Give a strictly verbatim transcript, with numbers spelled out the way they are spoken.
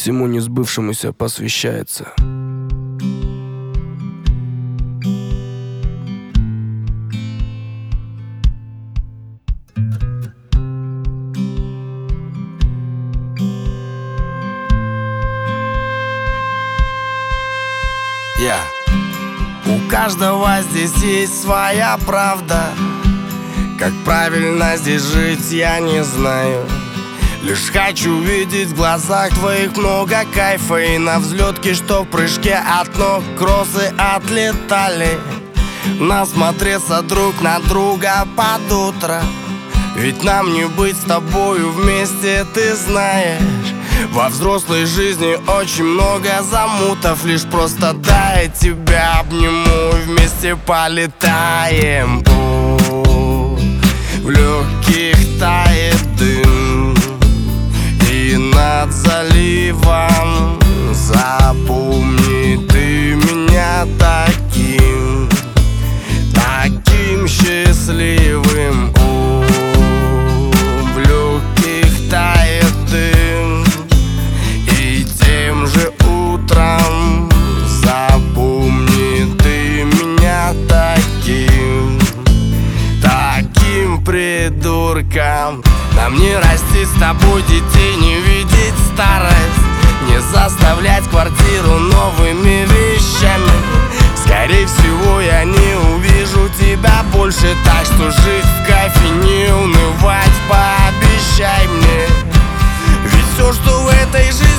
всему несбывшемуся посвящается. Yeah. У каждого здесь есть своя правда. Как правильно здесь жить, я не знаю. Лишь хочу видеть в глазах твоих много кайфа. И на взлетке, что в прыжке от ног кроссы отлетали. Насмотреться друг на друга под утро. Ведь нам не быть с тобою вместе, ты знаешь. Во взрослой жизни очень много замутов. Лишь просто дай тебя обниму и вместе полетаем. О, в легких тает дым, и над заливом запомни ты меня таким, таким счастливым. О, в легких тает дым, и тем же утром запомни ты меня таким, таким придурком. Нам не расти с тобой детей, не видеть старость, не заставлять квартиру новыми вещами. Скорее всего, я не увижу тебя больше, так что жить в кайфе, не унывать, пообещай мне. Ведь все, что в этой жизни